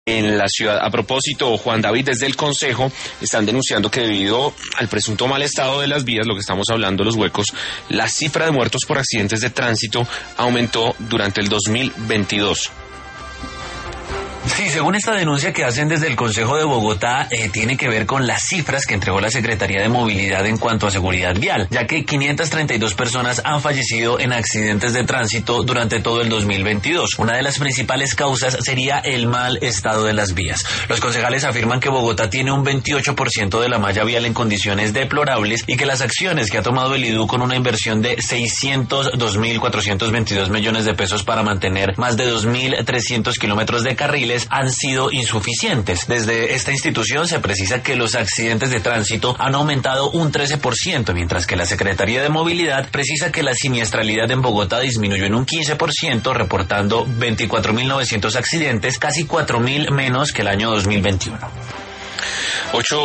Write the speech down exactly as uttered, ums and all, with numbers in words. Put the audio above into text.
en la ciudad. A propósito, Juan David, desde el Consejo están denunciando que debido al presunto mal estado de las vías, lo que estamos hablando, los huecos, la cifra de muertos por accidentes de tránsito aumentó durante el dos mil veintidós. Sí, según esta denuncia que hacen desde el Consejo de Bogotá, eh, tiene que ver con las cifras que entregó la Secretaría de Movilidad en cuanto a seguridad vial, ya que quinientas treinta y dos personas han fallecido en accidentes de tránsito durante todo el dos mil veintidós. Una de las principales causas sería el mal estado de las vías. Los concejales afirman que Bogotá tiene un veintiocho por ciento de la malla vial en condiciones deplorables y que las acciones que ha tomado el I D U con una inversión de seiscientos dos mil cuatrocientos veintidós millones de pesos para mantener más de dos mil trescientos kilómetros de carriles han sido insuficientes. Desde esta institución se precisa que los accidentes de tránsito han aumentado un trece por ciento, mientras que la Secretaría de Movilidad precisa que la siniestralidad en Bogotá disminuyó en un quince por ciento, reportando veinticuatro mil novecientos accidentes, casi cuatro mil menos que el año dos mil veintiuno. Ocho